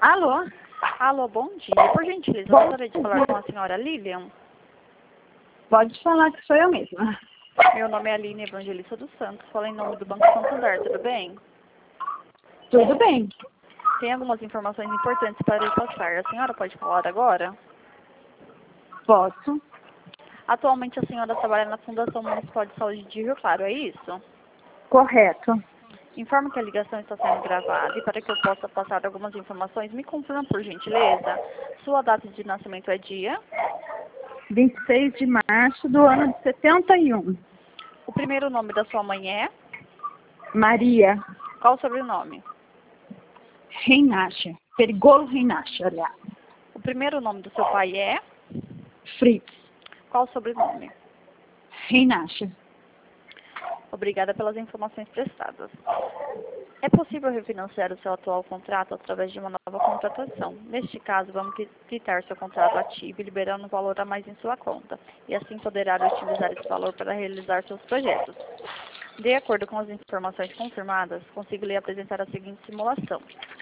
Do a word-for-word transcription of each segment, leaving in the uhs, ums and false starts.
Alô? Alô, bom dia. Por gentileza, eu gostaria de falar com a senhora Lilian. Pode falar que sou eu mesma. Meu nome é Aline Evangelista dos Santos. Falo em nome do Banco Santander, tudo bem? Tudo bem. Tem algumas informações importantes para lhe passar. A senhora pode falar agora? Posso? Atualmente a senhora trabalha na Fundação Municipal de Saúde de Rio Claro, é isso? Correto. Informo que a ligação está sendo gravada e para que eu possa passar algumas informações, me confirma por gentileza. Sua data de nascimento é dia? vinte e seis de março do ano de setenta e um. O primeiro nome da sua mãe é? Maria Qual o sobrenome? Reinacha. Perigolo Reinacha, aliás. O primeiro nome do seu pai é? Fritz Qual o sobrenome? Reinacha. Obrigada pelas informações prestadas. É possível refinanciar o seu atual contrato através de uma nova contratação. Neste caso, vamos quitar seu contrato ativo, liberando um valor a mais em sua conta, e assim poderá utilizar esse valor para realizar seus projetos. De acordo com as informações confirmadas, consigo lhe apresentar a seguinte simulação.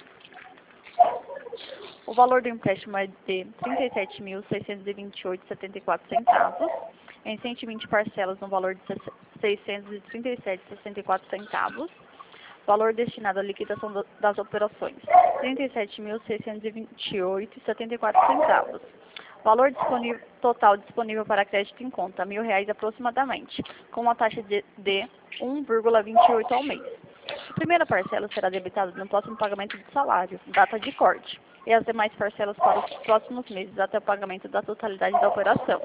O valor do empréstimo é de trinta e sete mil, seiscentos e vinte e oito reais e setenta e quatro centavos, em cento e vinte parcelas no valor de seiscentos e trinta e sete reais e sessenta e quatro centavos. Valor destinado à liquidação do, das operações, trinta e sete mil, seiscentos e vinte e oito reais e setenta e quatro centavos. Valor disponível, total disponível para crédito em conta, mil reais aproximadamente, com uma taxa de, de um vírgula vinte e oito ao mês. A primeira parcela será debitada no próximo pagamento de salário, data de corte, e as demais parcelas para os próximos meses até o pagamento da totalidade da operação.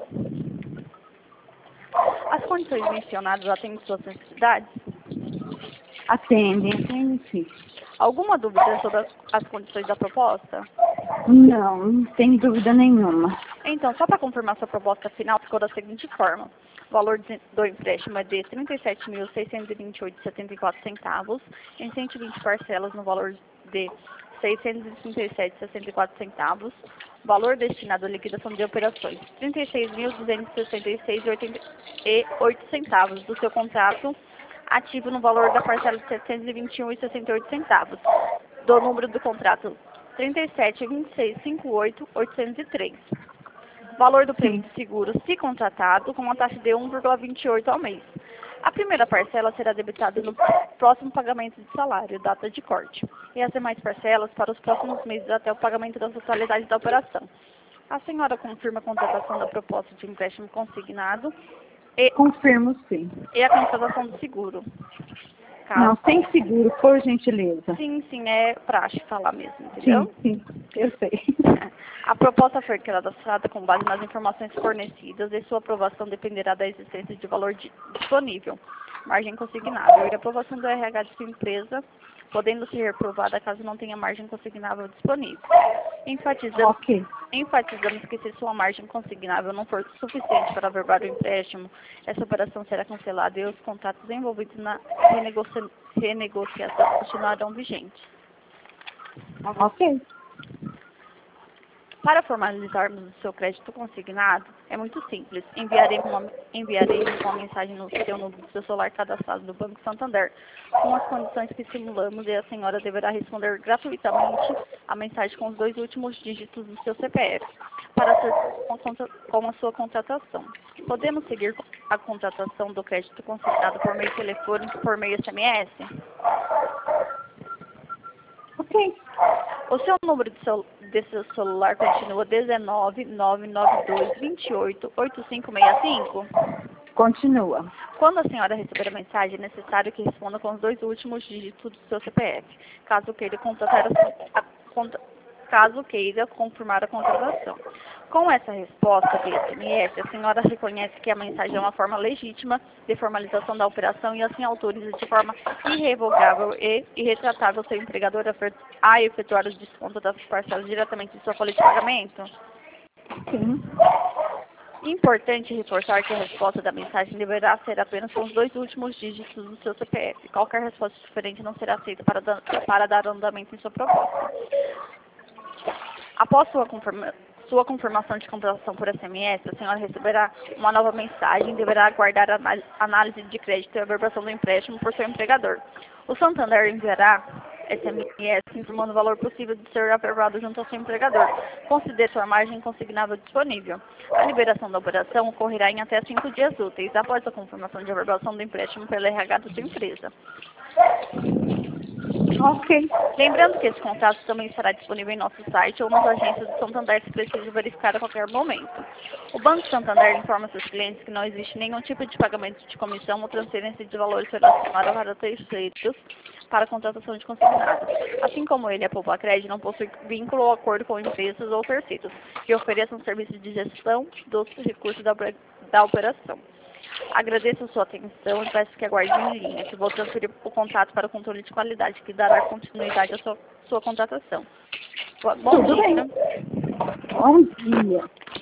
As condições mencionadas atendem suas necessidades? Atende, atende sim. Alguma dúvida sobre as condições da proposta? Não, não tem dúvida nenhuma. Então, só para confirmar sua proposta final, ficou da seguinte forma. O valor do empréstimo é de trinta e sete mil, seiscentos e vinte e oito reais e setenta e quatro centavos, em cento e vinte parcelas no valor de seiscentos e trinta e sete reais e sessenta e quatro centavos. Valor destinado à liquidação de operações, trinta e seis mil, duzentos e sessenta e seis reais e oitenta e oito centavos do seu contrato ativo no valor da parcela de setecentos e vinte e um reais e sessenta e oito centavos. Do número do contrato, trinta e sete, vinte e seis, cinquenta e oito, oitocentos e três. Valor do prêmio de seguro, se contratado, com uma taxa de um vírgula vinte e oito ao mês. A primeira parcela será debitada no próximo pagamento de salário, data de corte, e as demais parcelas para os próximos meses até o pagamento da totalidade da operação. A senhora confirma a contratação da proposta de empréstimo consignado e, Confirmo sim. e a contratação do seguro. Caso... Não, sem seguro, por gentileza. Sim, sim, é praxe falar mesmo, entendeu? Sim, sim, eu sei. A proposta foi cadastrada com base nas informações fornecidas e sua aprovação dependerá da existência de valor di disponível, margem consignável e aprovação do R H de sua empresa, podendo ser reprovada caso não tenha margem consignável disponível. Enfatizamos, Ok. enfatizamos que se sua margem consignável não for suficiente para averbar o empréstimo, essa operação será cancelada e os contratos envolvidos na renegocia renegociação continuarão vigentes. Ok. Para formalizarmos o seu crédito consignado, é muito simples. Enviaremos uma, enviaremos uma mensagem no seu número do seu celular cadastrado no Banco Santander, com as condições que simulamos, e a senhora deverá responder gratuitamente a mensagem com os dois últimos dígitos do seu C P F, para ser com a sua contratação. Podemos seguir a contratação do crédito consignado por meio telefônico, por meio S M S? Ok. O seu número de, seu, de seu celular continua dezenove, nove nove dois, vinte e oito, oitenta e cinco sessenta e cinco? Continua. Quando a senhora receber a mensagem, é necessário que responda com os dois últimos dígitos do seu C P F, caso queira contratar a, a, contra, caso queira confirmar a contratação. Com essa resposta de S M S, a senhora reconhece que a mensagem é uma forma legítima de formalização da operação e assim autoriza de forma irrevogável e irretratável seu empregador a efetuar o desconto das parcelas diretamente de sua folha de pagamento? Sim. Importante reforçar que a resposta da mensagem deverá ser apenas com os dois últimos dígitos do seu C P F. Qualquer resposta diferente não será aceita para, para dar andamento em sua proposta. Após sua, confirma, sua confirmação de contratação por S M S, a senhora receberá uma nova mensagem e deverá aguardar a análise de crédito e a averbação do empréstimo por seu empregador. O Santander enviará S M S, informando o valor possível de ser averbado junto ao seu empregador. Considere sua margem consignável disponível. A liberação da operação ocorrerá em até cinco dias úteis, após a confirmação de averbação do empréstimo pela R H da sua empresa. Ok. Lembrando que esse contrato também estará disponível em nosso site ou nas agências do Santander se preciso verificar a qualquer momento. O Banco Santander informa seus clientes que não existe nenhum tipo de pagamento de comissão ou transferência de valores relacionados para terceiros para a contratação de consignados. Assim como ele, a Poupacred não possui vínculo ou acordo com empresas ou terceiros que ofereçam serviços de gestão dos recursos da, da operação. Agradeço a sua atenção e peço que aguarde em linha, que vou transferir o contato para o controle de qualidade, que dará continuidade à sua, sua contratação. Bom Tudo dia. bem. Bom dia.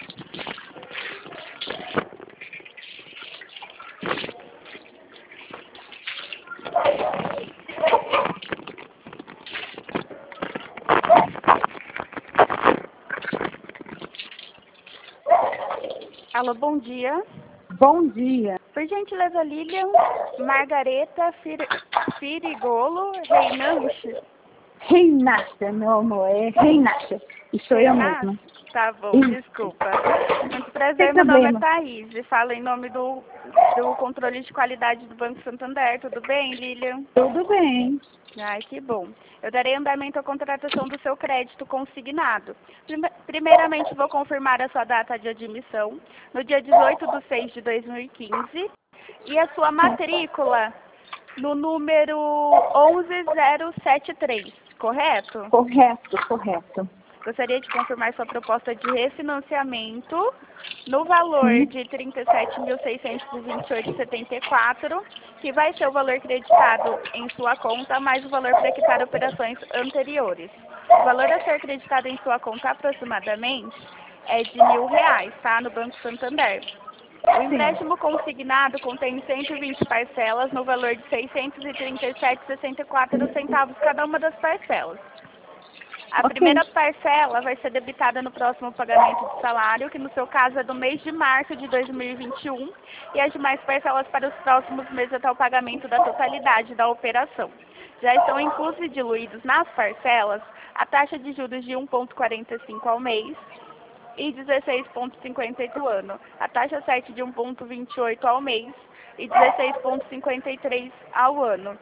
Alô, bom dia. Bom dia. Por gentileza, Lilian Margareta Fir Firigolo Reinanche. Renata, meu amor, é Renata. E sou eu Renata? mesma. Tá bom, Isso. desculpa. Muito prazer, Sem meu nome é problema. Thaís e falo em nome do, do controle de qualidade do Banco Santander. Tudo bem, Lilian? Tudo bem. Ai, que bom. Eu darei andamento à contratação do seu crédito consignado. Prime- Primeiramente, vou confirmar a sua data de admissão, no dia dezoito de seis de dois mil e quinze, e a sua matrícula no número onze zero sete três, correto? Correto, correto. Gostaria de confirmar sua proposta de refinanciamento no valor Sim. de trinta e sete mil seiscentos e vinte e oito vírgula setenta e quatro, que vai ser o valor creditado em sua conta, mais o valor para quitar operações anteriores. O valor a ser creditado em sua conta aproximadamente é de mil reais, tá? No Banco Santander. O empréstimo consignado contém cento e vinte parcelas no valor de seiscentos e trinta e sete vírgula sessenta e quatro centavos cada uma das parcelas. A Ok. primeira parcela vai ser debitada no próximo pagamento de salário, que no seu caso é do mês de março de dois mil e vinte e um, e as demais parcelas para os próximos meses até o pagamento da totalidade da operação. Já estão inclusos e diluídos nas parcelas a taxa de juros de um vírgula quarenta e cinco ao mês e dezesseis vírgula cinquenta e oito ao ano, a taxa sete de um vírgula vinte e oito ao mês e dezesseis vírgula cinquenta e três ao ano.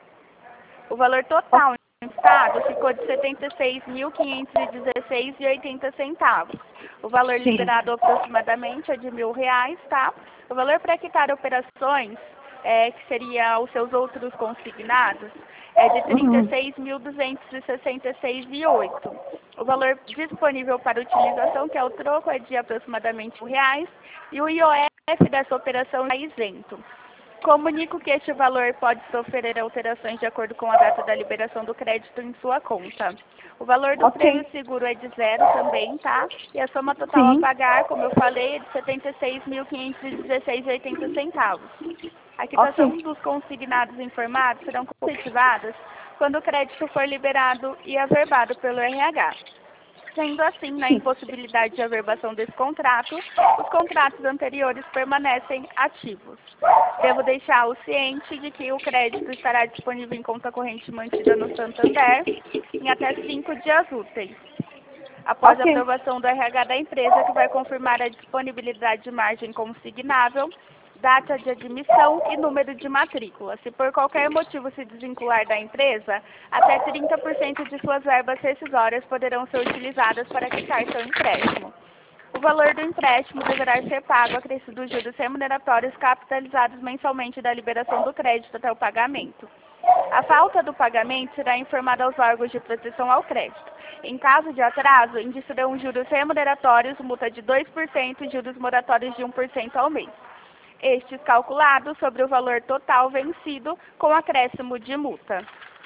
O valor total no Estado ficou de setenta e seis mil quinhentos e dezesseis reais e oitenta centavos. O valor Sim. liberado aproximadamente é de mil reais, tá? O valor para quitar operações, é, que seria os seus outros consignados, é de trinta e seis mil duzentos e sessenta e seis reais e oito centavos. O valor disponível para utilização, que é o troco, é de aproximadamente mil reais, e o I O F dessa operação é isento. Comunico que este valor pode sofrer alterações de acordo com a data da liberação do crédito em sua conta. O valor do Ok. prêmio seguro é de zero também, tá? E a soma total Sim. a pagar, como eu falei, é de setenta e seis mil quinhentos e dezesseis reais e oitenta centavos. A quitação Ok. dos consignados informados serão efetivadas quando o crédito for liberado e averbado pelo R H. Sendo assim, na Sim. impossibilidade de averbação desse contrato, os contratos anteriores permanecem ativos. Devo deixar o ciente de que o crédito estará disponível em conta corrente mantida no Santander em até cinco dias úteis, após a Ok. aprovação do R H da empresa, que vai confirmar a disponibilidade de margem consignável, data de admissão e número de matrícula. Se por qualquer motivo se desvincular da empresa, até trinta por cento de suas verbas rescisórias poderão ser utilizadas para quitar seu empréstimo. O valor do empréstimo deverá ser pago acrescido dos juros remuneratórios capitalizados mensalmente da liberação do crédito até o pagamento. A falta do pagamento será informada aos órgãos de proteção ao crédito. Em caso de atraso, incidirão juros remuneratórios, multa de dois por cento e juros moratórios de um por cento ao mês. Estes calculados sobre o valor total vencido com acréscimo de multa.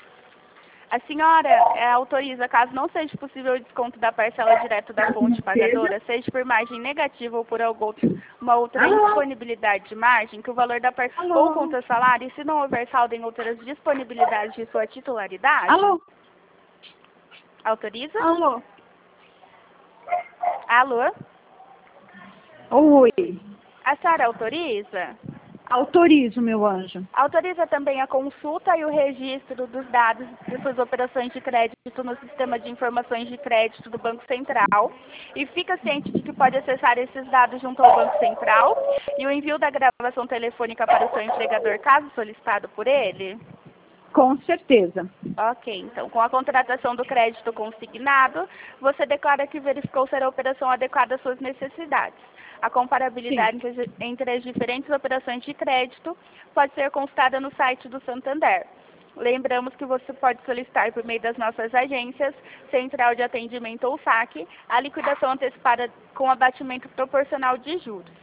A senhora é, autoriza, caso não seja possível o desconto da parcela direto da fonte pagadora, seja por margem negativa ou por alguma outra Alô? indisponibilidade de margem, que o valor da parcela Alô? ou contra salário, e se não houver saldo em outras disponibilidades de sua titularidade, Alô? autoriza? Alô? Alô? Oi. A senhora autoriza? Autorizo, meu anjo. Autoriza também a consulta e o registro dos dados de suas operações de crédito no sistema de informações de crédito do Banco Central e fica ciente de que pode acessar esses dados junto ao Banco Central e o envio da gravação telefônica para o seu empregador, caso solicitado por ele? Com certeza. Ok, então com a contratação do crédito consignado, você declara que verificou ser a operação adequada às suas necessidades. A comparabilidade entre, entre as diferentes operações de crédito pode ser consultada no site do Santander. Lembramos que você pode solicitar por meio das nossas agências, Central de Atendimento ou saque, a liquidação antecipada com abatimento proporcional de juros.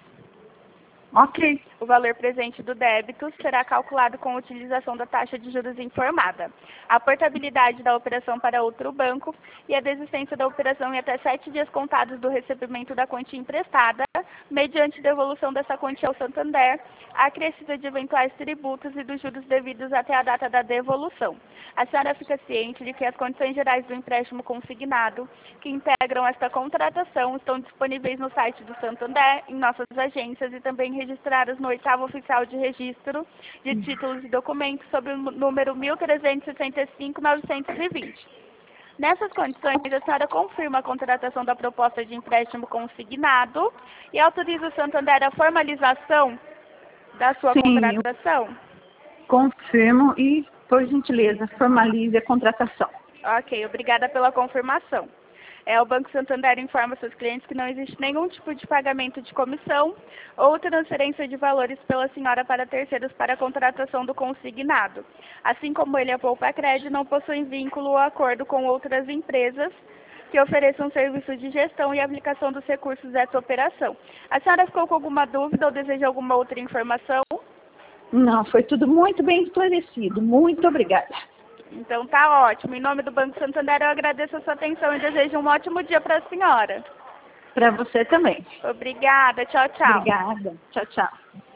Ok. O valor presente do débito será calculado com a utilização da taxa de juros informada, a portabilidade da operação para outro banco e a desistência da operação em até sete dias contados do recebimento da quantia emprestada, mediante devolução dessa quantia ao Santander, acrescida de eventuais tributos e dos juros devidos até a data da devolução. A senhora fica ciente de que as condições gerais do empréstimo consignado, que integram esta contratação, estão disponíveis no site do Santander, em nossas agências e também registradas no oitavo oficial de registro de títulos e documentos sob o número mil trezentos e sessenta e cinco, novecentos e vinte. Nessas condições, a senhora confirma a contratação da proposta de empréstimo consignado e autoriza o Santander a formalização da sua Sim, contratação? Confirmo e, por gentileza, formalize a contratação. Ok, obrigada pela confirmação. É, o Banco Santander informa seus clientes que não existe nenhum tipo de pagamento de comissão ou transferência de valores pela senhora para terceiros para a contratação do consignado. Assim como ele, a Poupa Crédito, não possui vínculo ou acordo com outras empresas que ofereçam serviços de gestão e aplicação dos recursos dessa operação. A senhora ficou com alguma dúvida ou deseja alguma outra informação? Não, foi tudo muito bem esclarecido. Muito obrigada. Então tá ótimo. Em nome do Banco Santander, eu agradeço a sua atenção e desejo um ótimo dia para a senhora. Para você também. Obrigada. Tchau, tchau. Obrigada. Tchau, tchau.